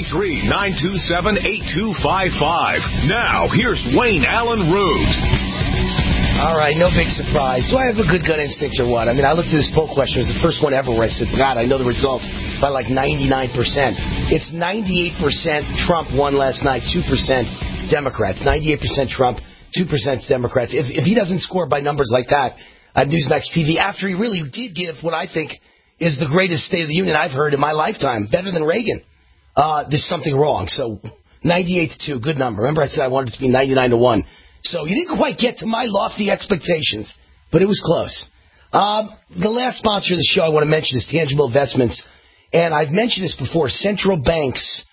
833-927-8255. Now, here's Wayne Allen Root. All right, no big surprise. Do I have a good gut instinct or what? I mean, I looked at this poll question. It was the first one ever where I said, God, I know the results by like 99%. It's 98% Trump won last night, 2% Democrats. 98% Trump, 2% Democrats. If he doesn't score by numbers like that at Newsmax TV, after he really did give what I think is the greatest State of the Union I've heard in my lifetime, better than Reagan, there's something wrong. So 98-2, good number. Remember I said I wanted it to be 99-1. So you didn't quite get to my lofty expectations, but it was close. The last sponsor of the show I want to mention is Tangible Investments. And I've mentioned this before. Central banks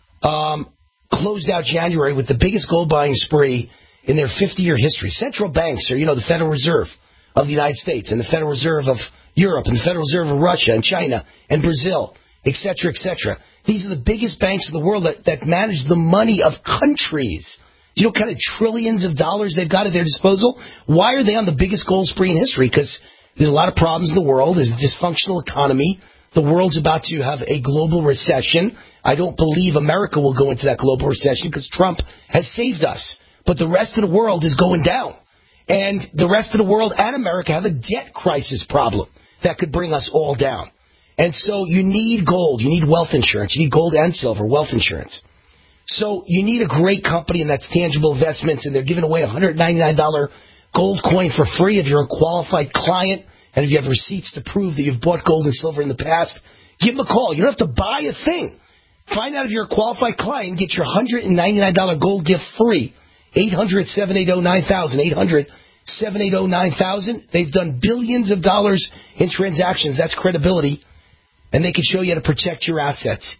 closed out January with the biggest gold buying spree in their 50-year history. Central banks are, the Federal Reserve of the United States and the Federal Reserve of Europe and the Federal Reserve of Russia and China and Brazil, et cetera, et cetera. These are the biggest banks in the world that manage the money of countries. You know what kind of trillions of dollars they've got at their disposal? Why are they on the biggest gold spree in history? Because there's a lot of problems in the world. There's a dysfunctional economy. The world's about to have a global recession. I don't believe America will go into that global recession because Trump has saved us. But the rest of the world is going down. And the rest of the world and America have a debt crisis problem that could bring us all down. And so you need gold. You need wealth insurance. You need gold and silver, wealth insurance. So you need a great company, and that's Tangible Investments, and they're giving away a $199 gold coin for free if you're a qualified client and if you have receipts to prove that you've bought gold and silver in the past. Give them a call. You don't have to buy a thing. Find out if you're a qualified client and get your $199 gold gift free. 800-780-9000. 800-780-9000. They've done billions of dollars in transactions. That's credibility. And they can show you how to protect your assets.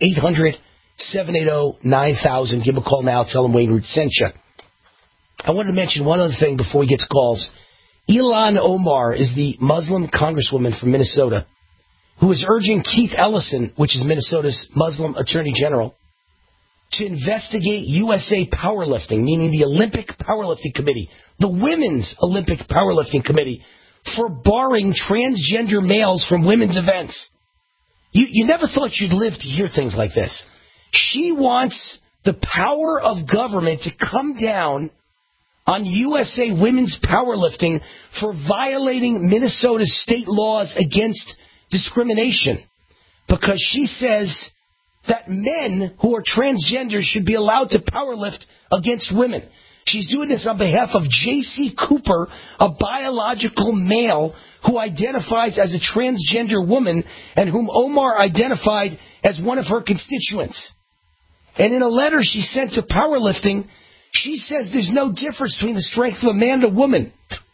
800-780-9000. Give them a call now. Tell them Wayne Root sent you. I wanted to mention one other thing before we get to calls. Ilhan Omar is the Muslim congresswoman from Minnesota who is urging Keith Ellison, which is Minnesota's Muslim Attorney General, to investigate USA Powerlifting, meaning the Olympic Powerlifting Committee, the Women's Olympic Powerlifting Committee, for barring transgender males from women's events. You never thought you'd live to hear things like this. She wants the power of government to come down on USA Women's Powerlifting for violating Minnesota's state laws against discrimination. because she says that men who are transgender should be allowed to powerlift against women. She's doing this on behalf of J.C. Cooper, a biological male who identifies as a transgender woman and whom Omar identified as one of her constituents. And in a letter she sent to powerlifting, she says there's no difference between the strength of a man and a woman.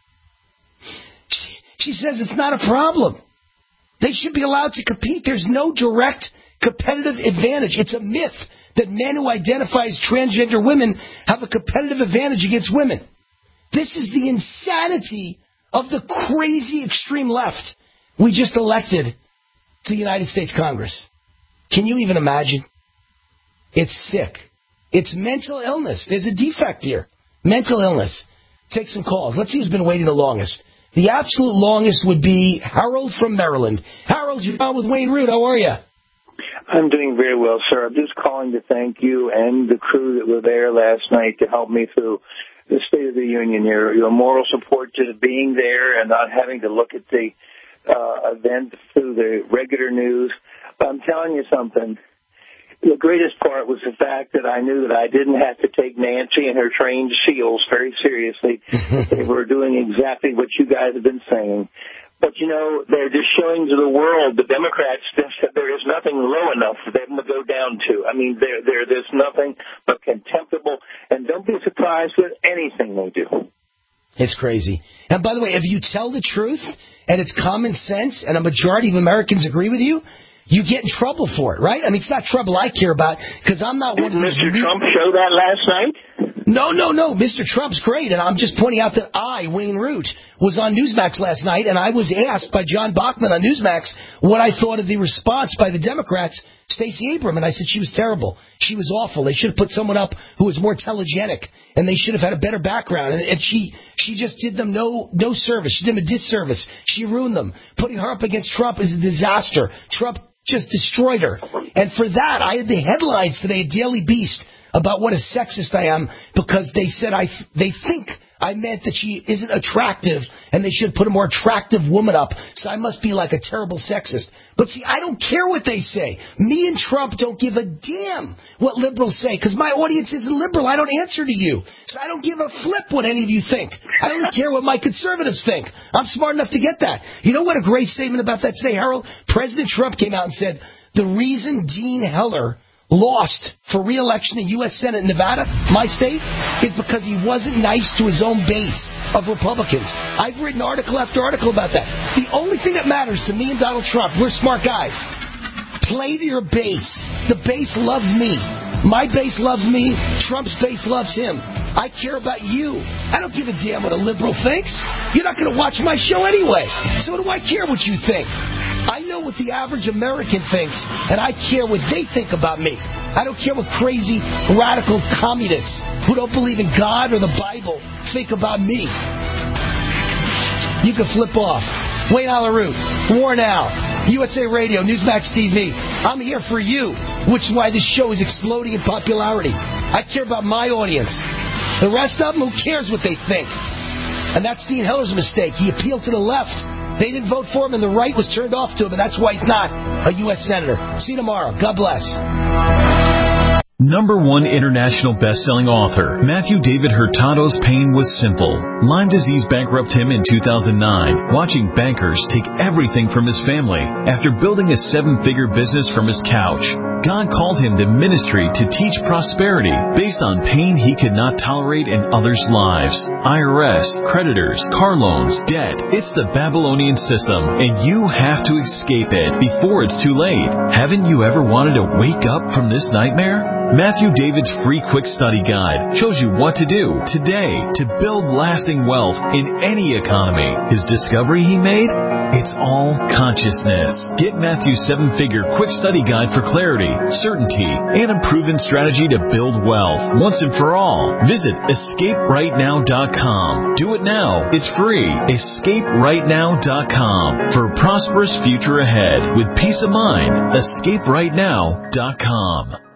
She says it's not a problem. They should be allowed to compete. There's no direct competitive advantage. It's a myth that men who identify as transgender women have a competitive advantage against women. This is the insanity of the crazy extreme left we just elected to the United States Congress. Can you even imagine? It's sick. It's mental illness. There's a defect here. Mental illness. Take some calls. Let's see who's been waiting the longest. The absolute longest would be Harold from Maryland. Harold, you're on with Wayne Root. How are you? I'm doing very well, sir. I'm just calling to thank you and the crew that were there last night to help me through the State of the Union. Your moral support to being there and not having to look at the event through the regular news. But I'm telling you something. The greatest part was the fact that I knew that I didn't have to take Nancy and her trained SEALs very seriously. They were doing exactly what you guys have been saying. But, you know, they're just showing to the world, the Democrats, that there is nothing low enough for them to go down to. I mean, there's nothing but contemptible. And don't be surprised with anything they do. It's crazy. And by the way, if you tell the truth and it's common sense and a majority of Americans agree with you, you get in trouble for it, right? I mean, it's not trouble I care about because I'm not one of these... Did Mr. Trump show that last night? No. Mr. Trump's great, and I'm just pointing out that I, Wayne Root, was on Newsmax last night, and I was asked by John Bachman on Newsmax what I thought of the response by the Democrats, Stacey Abrams, and I said she was terrible. She was awful. They should have put someone up who was more telegenic, and they should have had a better background. And she just did them no service. She did them a disservice. She ruined them. Putting her up against Trump is a disaster. Trump just destroyed her. And for that, I had the headlines today at Daily Beast about what a sexist I am because they said they think I meant that she isn't attractive and they should put a more attractive woman up. So I must be like a terrible sexist. But see, I don't care what they say. Me and Trump don't give a damn what liberals say because my audience isn't liberal. I don't answer to you. So I don't give a flip what any of you think. I don't care what my conservatives think. I'm smart enough to get that. You know what a great statement about that today, Harold? President Trump came out and said, the reason Dean Heller lost for re-election in U.S. Senate in Nevada, my state, is because he wasn't nice to his own base of Republicans. I've written article after article about that. The only thing that matters to me and Donald Trump, we're smart guys. Play to your base. The base loves me. My base loves me. Trump's base loves him. I care about you. I don't give a damn what a liberal thinks. You're not going to watch my show anyway. So do I care what you think? I know what the average American thinks, and I care what they think about me. I don't care what crazy, radical communists who don't believe in God or the Bible think about me. You can flip off. Wayne Root, War Now, USA Radio, Newsmax TV. I'm here for you, which is why this show is exploding in popularity. I care about my audience. The rest of them, who cares what they think? And that's Dean Heller's mistake. He appealed to the left. They didn't vote for him, and the right was turned off to him, and that's why he's not a U.S. Senator. See you tomorrow. God bless. #1 international best-selling author, Matthew David Hurtado's pain was simple. Lyme disease bankrupted him in 2009, watching bankers take everything from his family after building a 7-figure business from his couch. God called him to ministry to teach prosperity based on pain he could not tolerate in others' lives. IRS, creditors, car loans, debt. It's the Babylonian system, and you have to escape it before it's too late. Haven't you ever wanted to wake up from this nightmare? Matthew David's free quick study guide shows you what to do today to build lasting wealth in any economy. His discovery he made? It's all consciousness. Get Matthew's 7-figure quick study guide for clarity, certainty, and a proven strategy to build wealth once and for all. Visit EscapeRightNow.com. Do it now. It's free. EscapeRightNow.com for a prosperous future ahead with peace of mind. EscapeRightNow.com.